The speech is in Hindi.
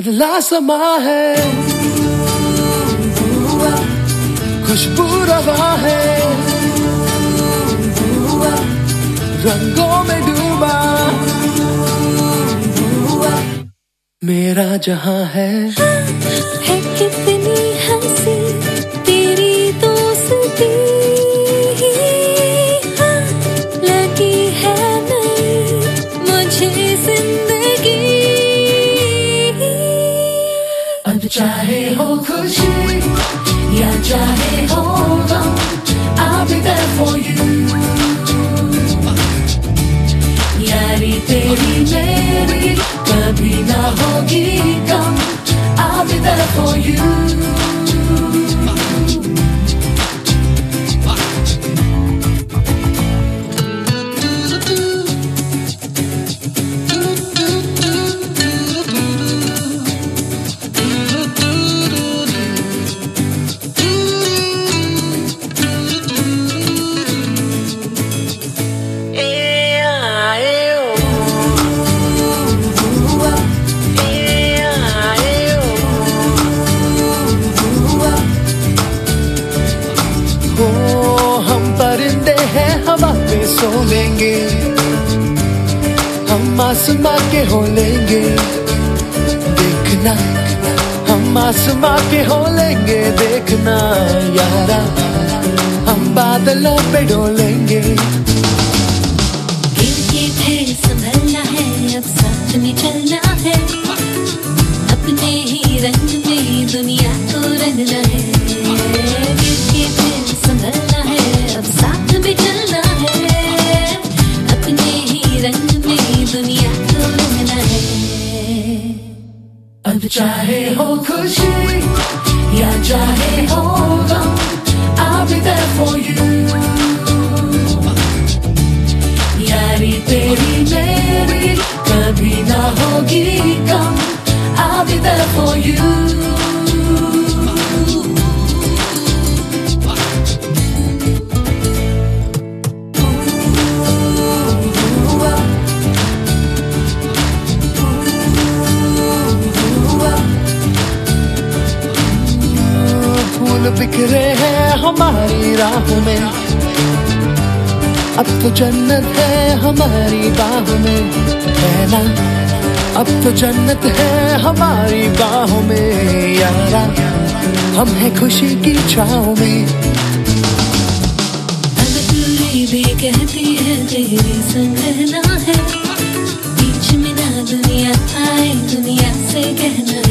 बदला समा है, खुशबू रवा है, रंगों में डूबा मेरा जहां है कितनी हंसी तेरी दोस्ती, लगी है नई मुझे जिंदगी। अब चाहे हो खुशी या चाहे हो गम, I'll be there for you। यारी तेरी मेरी कभी ना होगी कम, I'll be there for you। हवा पे सो लेंगे, हम आसमां के हो लेंगे, देखना हम आसमां के हो लेंगे, देखना यारा हम बादलों पे डोलेंगे। गिरके फिर संभलना है, अब साथ में चलना है, अपने ही रंग में दुनिया को रंगना है। गिरके फिर संभलना है, अब साथ में चलना है, अपने ही रंग में दुनिया को रंगना है। अब चाहे हो खुशी या चाहे हो गम, I'll be there for you। यारी तेरी मेरी कभी ना होगी कम, I'll be there for you। फूल बिखरे हैं हमारी राहों में, अब तो जन्नत है हमारी बाहों में, है ना? अब तो जन्नत है हमारी बाहों में यारा, हम हैं खुशी की छाँव में। अब दूरी भी कहती है तेरे संग रहना है, बीच में ना दुनिया आए दुनिया से कहना है।